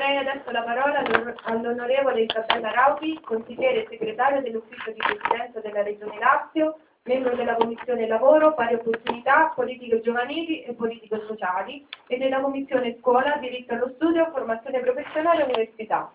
Darei adesso la parola all'onorevole Isabella Rauti, consigliere e segretario dell'ufficio di presidenza della Regione Lazio, membro della Commissione Lavoro, Pari Opportunità, Politiche Giovanili e Politiche Sociali e della Commissione Scuola, Diritto allo Studio, Formazione Professionale e Università.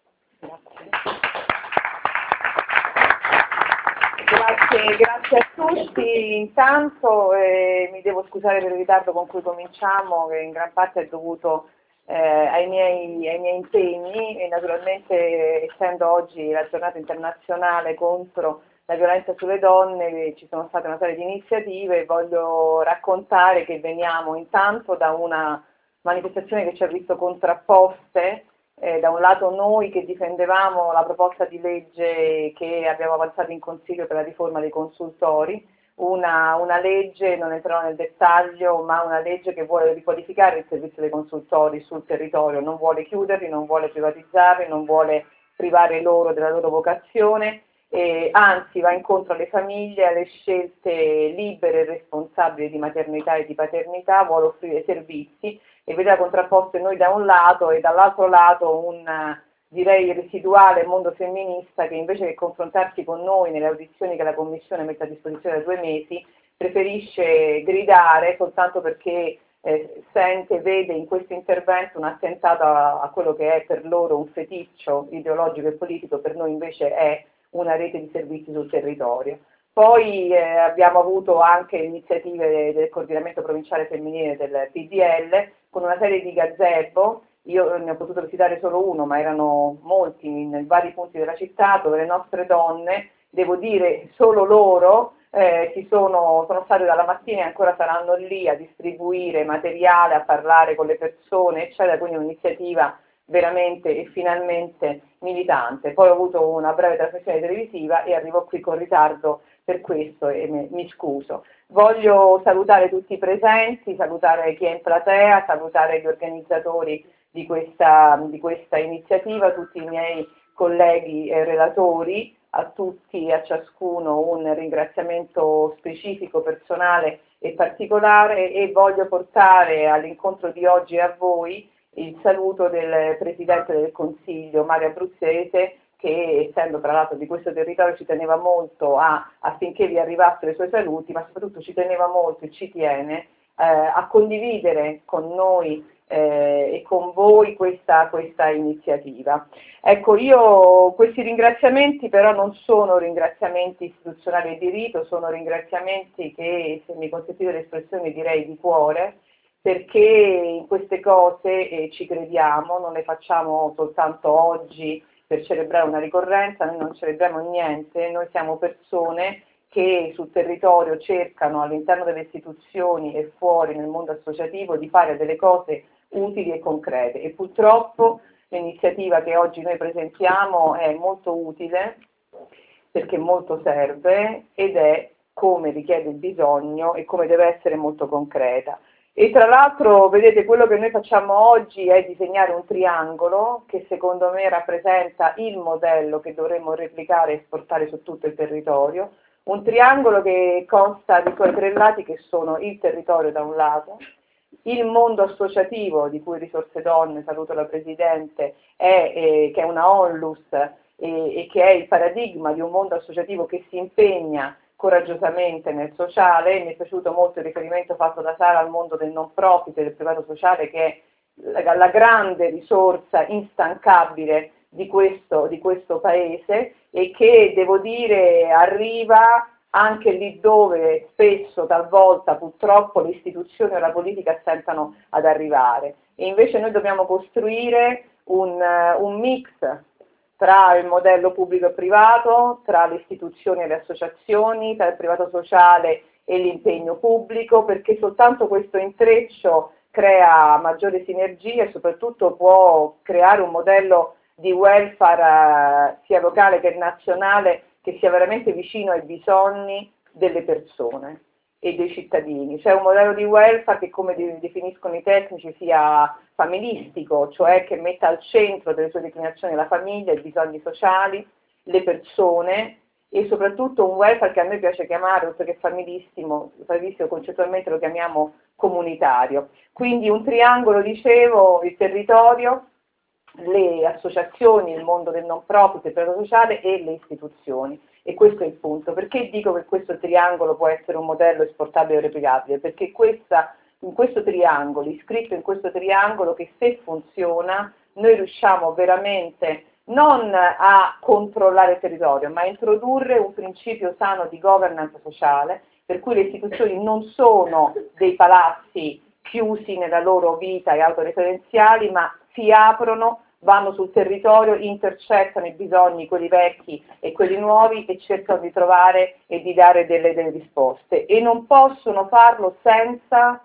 Grazie a tutti. Intanto mi devo scusare per il ritardo con cui cominciamo, che in gran parte è dovuto ai miei impegni e naturalmente essendo oggi la giornata internazionale contro la violenza sulle donne ci sono state una serie di iniziative e voglio raccontare che veniamo intanto da una manifestazione che ci ha visto contrapposte. Da un lato noi che difendevamo la proposta di legge che abbiamo avanzato in Consiglio per la riforma dei consultori, una legge, non entrerò nel dettaglio, ma una legge che vuole riqualificare il servizio dei consultori sul territorio, non vuole chiuderli, non vuole privatizzarli, non vuole privare loro della loro vocazione, anzi va incontro alle famiglie, alle scelte libere e responsabili di maternità e di paternità, vuole offrire servizi e vedeva contrapposto noi da un lato e dall'altro lato un direi residuale mondo femminista che invece che confrontarsi con noi nelle audizioni che la Commissione mette a disposizione da 2 mesi preferisce gridare soltanto perché vede in questo intervento un attentato a quello che è per loro un feticcio ideologico e politico, per noi invece è una rete di servizi sul territorio. Poi abbiamo avuto anche iniziative del coordinamento provinciale femminile del PDL con una serie di gazebo, io ne ho potuto visitare solo uno, ma erano molti in vari punti della città dove le nostre donne, devo dire solo loro, sono state dalla mattina e ancora saranno lì a distribuire materiale, a parlare con le persone, eccetera, quindi un'iniziativa veramente e finalmente militante. Poi ho avuto una breve trasmissione televisiva e arrivo qui con ritardo per questo e mi scuso. Voglio salutare tutti i presenti, salutare chi è in platea, salutare gli organizzatori di questa iniziativa, tutti i miei colleghi relatori, a tutti e a ciascuno un ringraziamento specifico, personale e particolare e voglio portare all'incontro di oggi a voi il saluto del Presidente del Consiglio, Mario Abruzzese, che essendo tra l'altro di questo territorio ci teneva molto affinché vi arrivassero i suoi saluti, ma soprattutto ci teneva molto e ci tiene a condividere con noi e con voi questa iniziativa. Ecco, io questi ringraziamenti però non sono ringraziamenti istituzionali di rito, sono ringraziamenti che, se mi consentite l'espressione, direi di cuore, perché in queste cose ci crediamo, non le facciamo soltanto oggi per celebrare una ricorrenza, noi non celebriamo niente, noi siamo persone che sul territorio cercano all'interno delle istituzioni e fuori nel mondo associativo di fare delle cose utili e concrete e purtroppo l'iniziativa che oggi noi presentiamo è molto utile perché molto serve ed è come richiede il bisogno e come deve essere molto concreta. E tra l'altro, vedete, quello che noi facciamo oggi è disegnare un triangolo che secondo me rappresenta il modello che dovremmo replicare e esportare su tutto il territorio, un triangolo che consta di suoi 3 lati che sono il territorio da un lato, il mondo associativo di cui Risorse Donne, saluto la Presidente, che è una onlus e che è il paradigma di un mondo associativo che si impegna coraggiosamente nel sociale. Mi è piaciuto molto il riferimento fatto da Sara al mondo del non profit e del privato sociale che è la grande risorsa instancabile di questo paese e che devo dire arriva anche lì dove spesso, talvolta purtroppo le istituzioni o la politica stentano ad arrivare e invece noi dobbiamo costruire un mix tra il modello pubblico e privato, tra le istituzioni e le associazioni, tra il privato sociale e l'impegno pubblico, perché soltanto questo intreccio crea maggiore sinergia e soprattutto può creare un modello di welfare sia locale che nazionale che sia veramente vicino ai bisogni delle persone e dei cittadini. Cioè un modello di welfare che, come definiscono i tecnici, sia familistico, cioè che metta al centro delle sue declinazioni la famiglia, i bisogni sociali, le persone e soprattutto un welfare che a noi piace chiamare, oltre che familistico concettualmente lo chiamiamo comunitario. Quindi un triangolo, dicevo, il territorio, le associazioni, il mondo del non profit, il privato sociale e le istituzioni. E questo è il punto. Perché dico che questo triangolo può essere un modello esportabile e replicabile? Perché in questo triangolo, iscritto in questo triangolo, che se funziona, noi riusciamo veramente non a controllare il territorio, ma a introdurre un principio sano di governance sociale, per cui le istituzioni non sono dei palazzi chiusi nella loro vita e autoreferenziali, ma si aprono, vanno sul territorio, intercettano i bisogni, quelli vecchi e quelli nuovi, e cercano di trovare e di dare delle risposte. E non possono farlo senza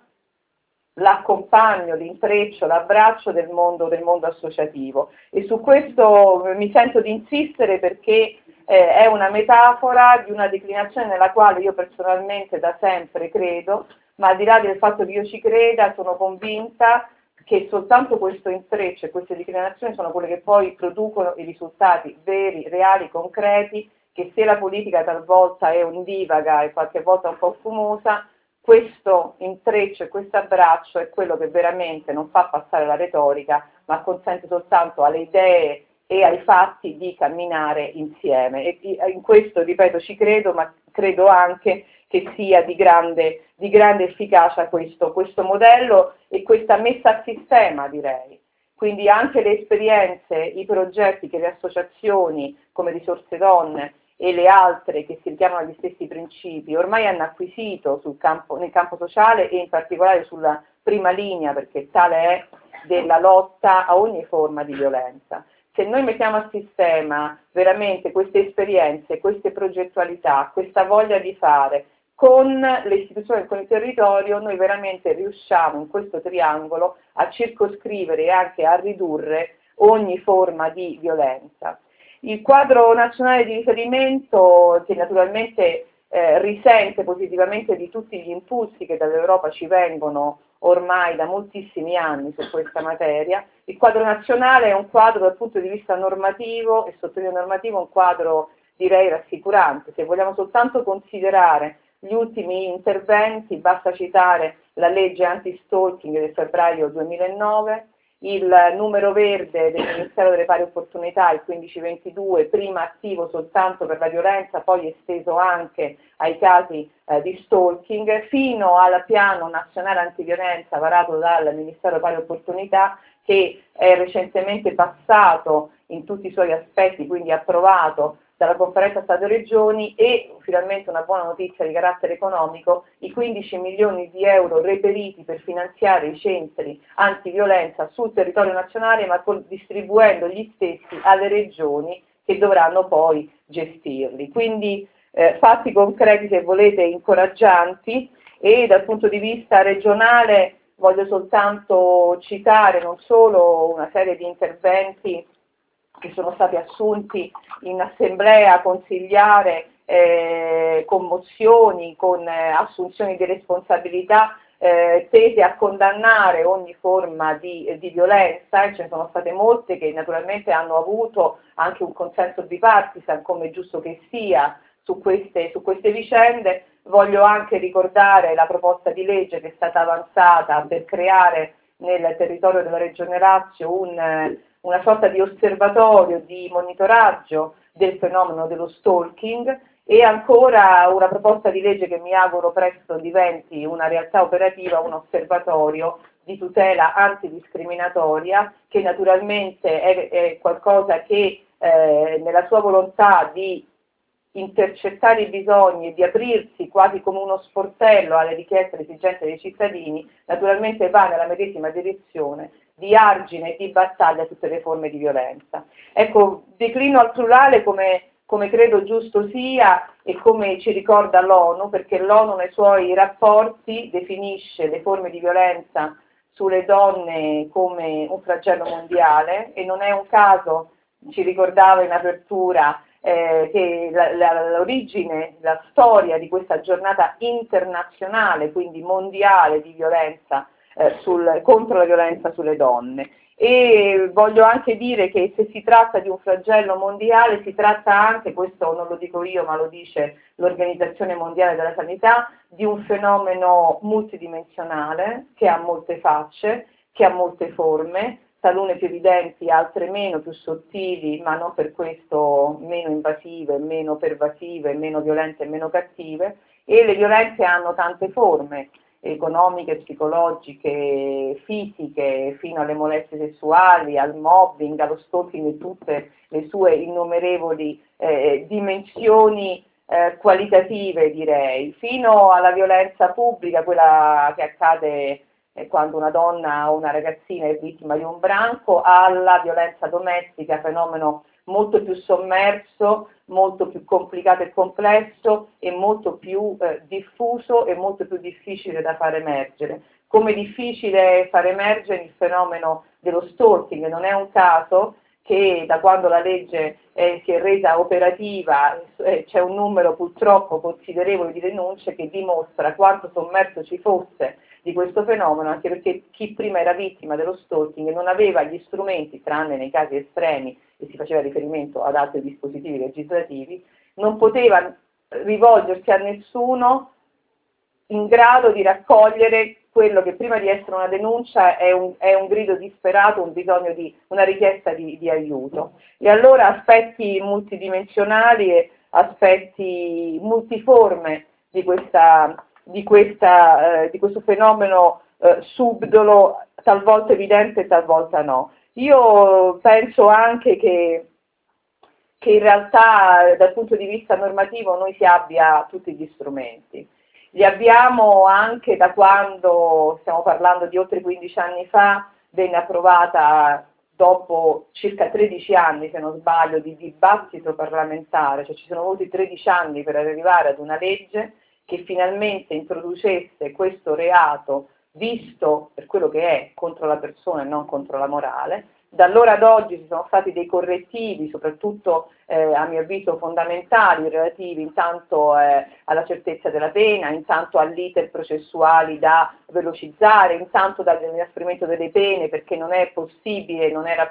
l'accompagno, l'intreccio, l'abbraccio del mondo associativo. E su questo mi sento di insistere perché è una metafora di una declinazione nella quale io personalmente da sempre credo, ma al di là del fatto che io ci creda, sono convinta che soltanto questo intreccio e queste declinazioni sono quelle che poi producono i risultati veri, reali, concreti, che se la politica talvolta è ondivaga e qualche volta un po' fumosa, questo intreccio e questo abbraccio è quello che veramente non fa passare la retorica, ma consente soltanto alle idee e ai fatti di camminare insieme. E in questo, ripeto, ci credo, ma credo anche che sia di grande efficacia questo modello e questa messa a sistema, direi. Quindi anche le esperienze, i progetti che le associazioni come Risorse Donne e le altre che si richiamano agli stessi principi ormai hanno acquisito nel campo sociale e in particolare sulla prima linea, perché tale è, della lotta a ogni forma di violenza. Se noi mettiamo a sistema veramente queste esperienze, queste progettualità, questa voglia di fare con le istituzioni e con il territorio, noi veramente riusciamo in questo triangolo a circoscrivere e anche a ridurre ogni forma di violenza. Il quadro nazionale di riferimento, che naturalmente risente positivamente di tutti gli impulsi che dall'Europa ci vengono ormai da moltissimi anni su questa materia, il quadro nazionale è un quadro dal punto di vista normativo, e sottolineo normativo, un quadro direi rassicurante. Se vogliamo soltanto considerare gli ultimi interventi, basta citare la legge anti-stalking del febbraio 2009, il numero verde del Ministero delle Pari Opportunità, il 1522, prima attivo soltanto per la violenza, poi esteso anche ai casi di stalking, fino al piano nazionale antiviolenza varato dal Ministero delle Pari Opportunità, che è recentemente passato in tutti i suoi aspetti, quindi approvato dalla conferenza Stato-Regioni, e finalmente una buona notizia di carattere economico, i 15 milioni di euro reperiti per finanziare i centri antiviolenza sul territorio nazionale, ma distribuendo gli stessi alle regioni che dovranno poi gestirli. Quindi fatti concreti, se volete, incoraggianti. E dal punto di vista regionale voglio soltanto citare non solo una serie di interventi che sono stati assunti in assemblea consigliare, con mozioni, con assunzioni di responsabilità tese a condannare ogni forma di violenza, e ce ne sono state molte che naturalmente hanno avuto anche un consenso bipartisan, come è giusto che sia, su queste vicende. Voglio anche ricordare la proposta di legge che è stata avanzata per creare nel territorio della Regione Lazio una sorta di osservatorio, di monitoraggio del fenomeno dello stalking, e ancora una proposta di legge che mi auguro presto diventi una realtà operativa, un osservatorio di tutela antidiscriminatoria, che naturalmente è qualcosa che nella sua volontà di intercettare i bisogni e di aprirsi quasi come uno sportello alle richieste e alle esigenze dei cittadini, naturalmente va nella medesima direzione di argine e di battaglia a tutte le forme di violenza. Ecco, declino al plurale come credo giusto sia e come ci ricorda l'ONU, perché l'ONU nei suoi rapporti definisce le forme di violenza sulle donne come un flagello mondiale, e non è un caso, ci ricordava in apertura, che l'origine, la storia di questa giornata internazionale, quindi mondiale, di violenza contro la violenza sulle donne. E voglio anche dire che se si tratta di un flagello mondiale, si tratta anche, questo non lo dico io ma lo dice l'Organizzazione Mondiale della Sanità, di un fenomeno multidimensionale che ha molte facce, che ha molte forme, talune più evidenti, altre meno, più sottili, ma non per questo meno invasive, meno pervasive, meno violente e meno cattive, e le violenze hanno tante forme, economiche, psicologiche, fisiche, fino alle molestie sessuali, al mobbing, allo stalking e tutte le sue innumerevoli dimensioni qualitative, direi, fino alla violenza pubblica, quella che accade quando una donna o una ragazzina è vittima di un branco, alla violenza domestica, fenomeno molto più sommerso, molto più complicato e complesso e molto più diffuso e molto più difficile da far emergere. Come difficile far emergere il fenomeno dello stalking, non è un caso che da quando la legge si è resa operativa c'è un numero purtroppo considerevole di denunce che dimostra quanto sommerso ci fosse di questo fenomeno, anche perché chi prima era vittima dello stalking non aveva gli strumenti, tranne nei casi estremi, e si faceva riferimento ad altri dispositivi legislativi, non poteva rivolgersi a nessuno in grado di raccogliere quello che prima di essere una denuncia è un grido disperato, un bisogno una richiesta di aiuto. E allora aspetti multidimensionali e aspetti multiforme di questo fenomeno subdolo, talvolta evidente e talvolta no. Io penso anche che in realtà dal punto di vista normativo noi si abbia tutti gli strumenti. Li abbiamo anche da quando, stiamo parlando di oltre 15 anni fa, venne approvata dopo circa 13 anni, se non sbaglio, di dibattito parlamentare, cioè ci sono voluti 13 anni per arrivare ad una legge che finalmente introducesse questo reato visto per quello che è, contro la persona e non contro la morale. Da allora ad oggi ci sono stati dei correttivi, soprattutto a mio avviso fondamentali, relativi intanto alla certezza della pena, intanto all'iter processuali da velocizzare, intanto dall'inasprimento delle pene, perché non è possibile,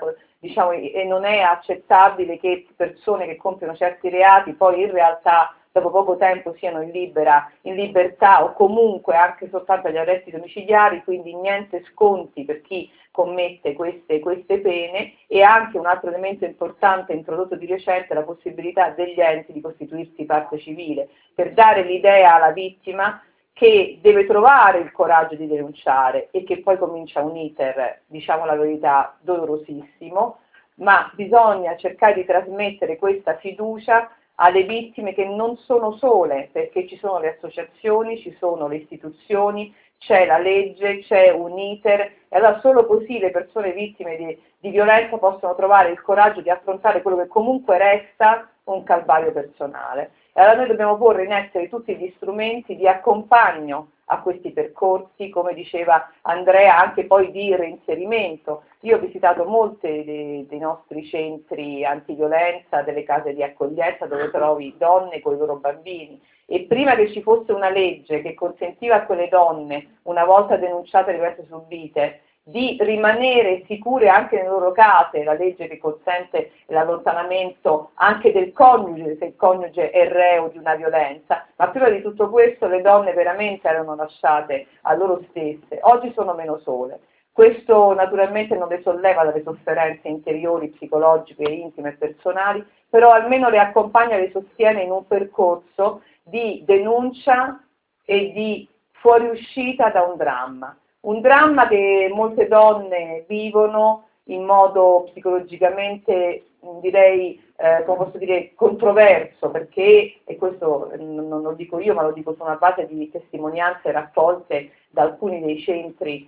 e non è accettabile che persone che compiono certi reati poi in realtà dopo poco tempo siano in libertà o comunque anche soltanto agli arresti domiciliari, quindi niente sconti per chi commette queste pene, e anche un altro elemento importante introdotto di recente, la possibilità degli enti di costituirsi parte civile, per dare l'idea alla vittima che deve trovare il coraggio di denunciare e che poi comincia un iter, diciamo la verità, dolorosissimo, ma bisogna cercare di trasmettere questa fiducia alle vittime che non sono sole, perché ci sono le associazioni, ci sono le istituzioni, c'è la legge, c'è un iter, e allora solo così le persone vittime di violenza possono trovare il coraggio di affrontare quello che comunque resta un calvario personale. E allora noi dobbiamo porre in essere tutti gli strumenti di accompagno a questi percorsi, come diceva Andrea, anche poi di reinserimento. Io ho visitato molti dei nostri centri antiviolenza, delle case di accoglienza dove trovi donne con i loro bambini, e prima che ci fosse una legge che consentiva a quelle donne, una volta denunciate le violenze subite, di rimanere sicure anche nelle loro case, la legge che consente l'allontanamento anche del coniuge se il coniuge è reo di una violenza, ma prima di tutto questo le donne veramente erano lasciate a loro stesse, oggi sono meno sole. Questo naturalmente non le solleva dalle sofferenze interiori, psicologiche, intime e personali, però almeno le accompagna e le sostiene in un percorso di denuncia e di fuoriuscita da un dramma. Un dramma che molte donne vivono in modo psicologicamente, direi, come posso dire, controverso, perché, e questo non lo dico io, ma lo dico su una base di testimonianze raccolte da alcuni dei centri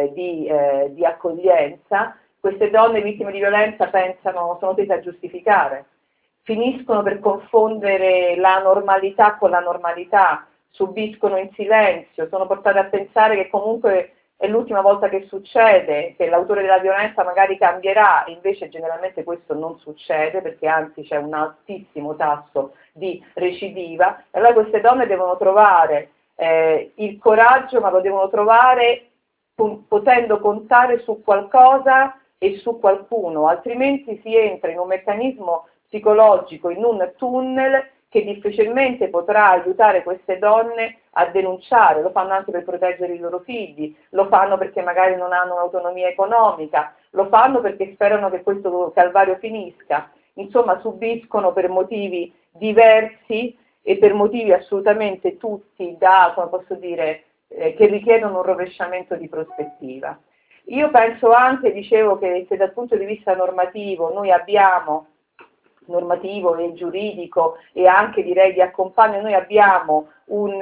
di accoglienza, queste donne vittime di violenza sono tese a giustificare, finiscono per confondere la normalità con la normalità, subiscono in silenzio, sono portate a pensare che comunque è l'ultima volta che succede, che l'autore della violenza magari cambierà, invece generalmente questo non succede, perché anzi c'è un altissimo tasso di recidiva, e allora queste donne devono trovare il coraggio, ma lo devono trovare potendo contare su qualcosa e su qualcuno, altrimenti si entra in un meccanismo psicologico, in un tunnel che difficilmente potrà aiutare queste donne a denunciare, lo fanno anche per proteggere i loro figli, lo fanno perché magari non hanno un'autonomia economica, lo fanno perché sperano che questo calvario finisca, insomma subiscono per motivi diversi e per motivi assolutamente tutti da, come posso dire, che richiedono un rovesciamento di prospettiva. Io penso anche, dicevo, che se dal punto di vista normativo noi abbiamo, normativo e giuridico e anche direi di accompagno, noi abbiamo un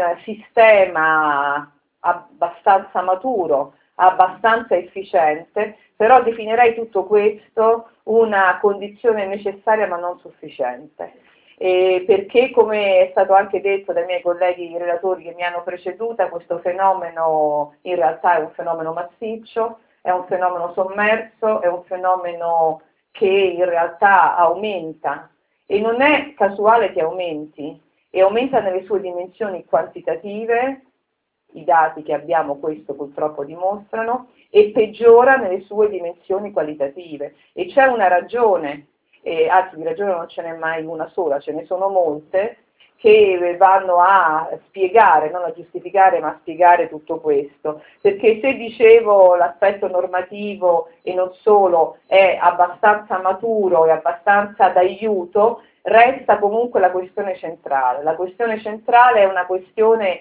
sistema abbastanza maturo, abbastanza efficiente, però definirei tutto questo una condizione necessaria ma non sufficiente. Perché, come è stato anche detto dai miei colleghi relatori che mi hanno preceduta, questo fenomeno in realtà è un fenomeno massiccio, è un fenomeno sommerso, è un fenomeno che in realtà aumenta e non è casuale che aumenti, e aumenta nelle sue dimensioni quantitative, i dati che abbiamo questo purtroppo dimostrano, e peggiora nelle sue dimensioni qualitative. E c'è una ragione, anzi di ragione non ce n'è mai una sola, ce ne sono molte, che vanno a spiegare, non a giustificare, ma a spiegare tutto questo. Perché se dicevo l'aspetto normativo e non solo è abbastanza maturo e abbastanza d'aiuto, resta comunque la questione centrale. La questione centrale è una questione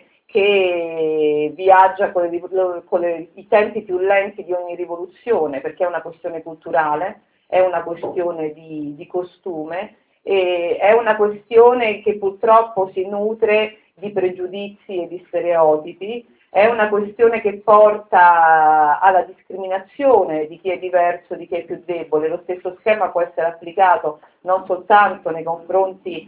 che viaggia con i tempi più lenti di ogni rivoluzione, perché è una questione culturale, è una questione di costume, e è una questione che purtroppo si nutre di pregiudizi e di stereotipi, è una questione che porta alla discriminazione di chi è diverso, di chi è più debole. Lo stesso schema può essere applicato non soltanto nei confronti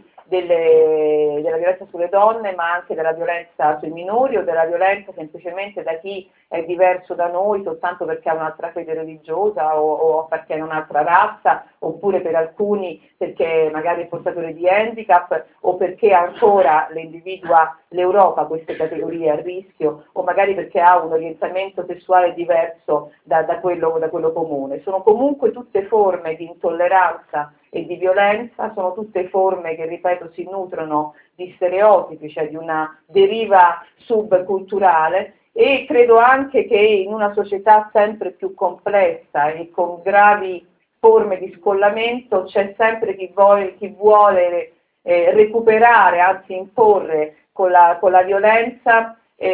della violenza sulle donne, ma anche della violenza sui minori o della violenza semplicemente da chi è diverso da noi soltanto perché ha un'altra fede religiosa o appartiene a un'altra razza, oppure per alcuni perché magari è portatore di handicap o perché ancora le individua l'Europa queste categorie a rischio, o magari perché ha un orientamento sessuale diverso da quello comune. Sono comunque tutte forme di intolleranza e di violenza, sono tutte forme che, ripeto, si nutrono di stereotipi, cioè di una deriva subculturale, e credo anche che in una società sempre più complessa e con gravi forme di scollamento c'è sempre chi vuole recuperare, anzi imporre con la violenza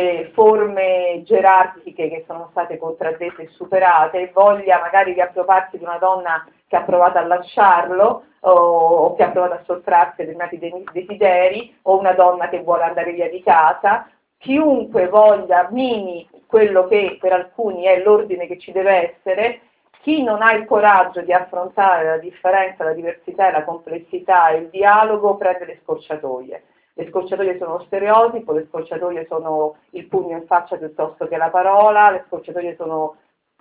forme gerarchiche che sono state contraddette e superate, e voglia magari riappropriarsi di una donna che ha provato a lasciarlo o che ha provato a sottrarsi a determinati desideri, o una donna che vuole andare via di casa. Chiunque voglia mimi quello che per alcuni è l'ordine che ci deve essere, chi non ha il coraggio di affrontare la differenza, la diversità e la complessità e il dialogo prende le scorciatoie. Le scorciatoie sono lo stereotipo, le scorciatoie sono il pugno in faccia piuttosto che la parola, le scorciatoie sono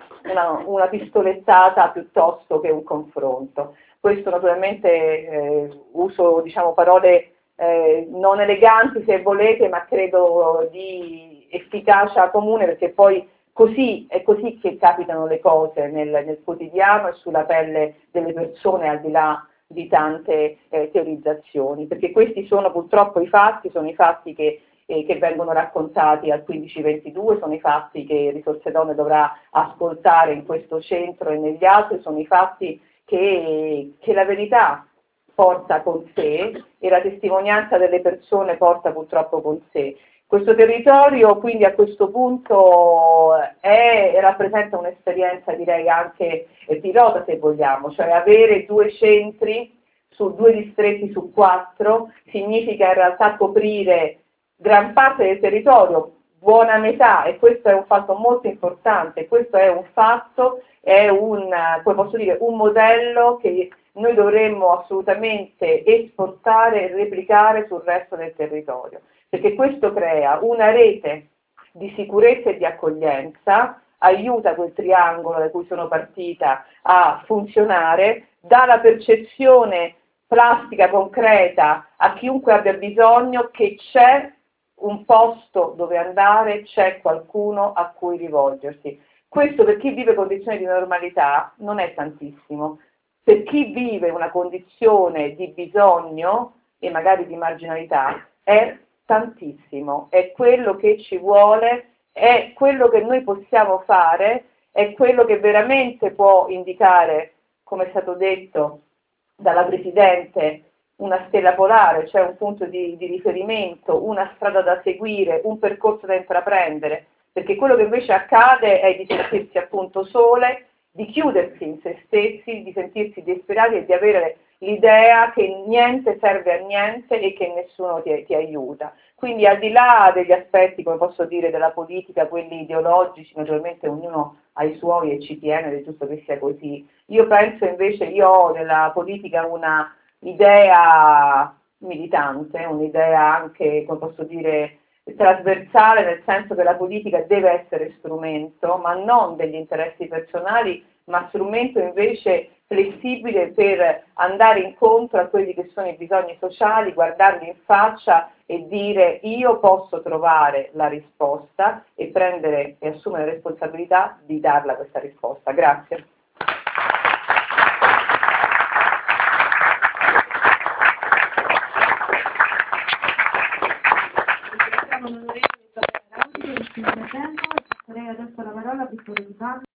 una pistolettata piuttosto che un confronto. Questo naturalmente uso diciamo parole non eleganti se volete, ma credo di efficacia comune, perché poi è così che capitano le cose nel quotidiano e sulla pelle delle persone, al di là di tante teorizzazioni, perché questi sono purtroppo i fatti, sono i fatti che vengono raccontati al 1522, sono i fatti che Risorse Donne dovrà ascoltare in questo centro e negli altri, sono i fatti che la verità porta con sé e la testimonianza delle persone porta purtroppo con sé. Questo territorio quindi a questo punto rappresenta un'esperienza direi anche pilota se vogliamo, cioè avere 2 centri su 2 distretti su 4 significa in realtà coprire gran parte del territorio, buona metà, e questo è un fatto molto importante, questo è un fatto, come posso dire, un modello che noi dovremmo assolutamente esportare e replicare sul resto del territorio, perché questo crea una rete di sicurezza e di accoglienza, aiuta quel triangolo da cui sono partita a funzionare, dà la percezione plastica, concreta a chiunque abbia bisogno che c'è un posto dove andare, c'è qualcuno a cui rivolgersi. Questo per chi vive condizioni di normalità non è tantissimo. Per chi vive una condizione di bisogno e magari di marginalità è tantissimo, è quello che ci vuole, è quello che noi possiamo fare, è quello che veramente può indicare, come è stato detto dalla Presidente, una stella polare, cioè un punto di riferimento, una strada da seguire, un percorso da intraprendere, perché quello che invece accade è di sentirsi appunto sole, di chiudersi in se stessi, di sentirsi disperati e di avere l'idea che niente serve a niente e che nessuno ti aiuta. Quindi al di là degli aspetti, come posso dire, della politica, quelli ideologici, naturalmente ognuno ha i suoi e ci tiene, ed è giusto che sia così. Io penso invece, io ho nella politica una idea militante, un'idea anche, come posso dire, trasversale, nel senso che la politica deve essere strumento, ma non degli interessi personali, ma strumento invece flessibile per andare incontro a quelli che sono i bisogni sociali, guardarli in faccia e dire io posso trovare la risposta e prendere e assumere la responsabilità di darla questa risposta. Grazie. Ringraziamo l'onorevole Isabella Rauti per il suo intervento e passerei adesso la parola a Vittorio Di Palma.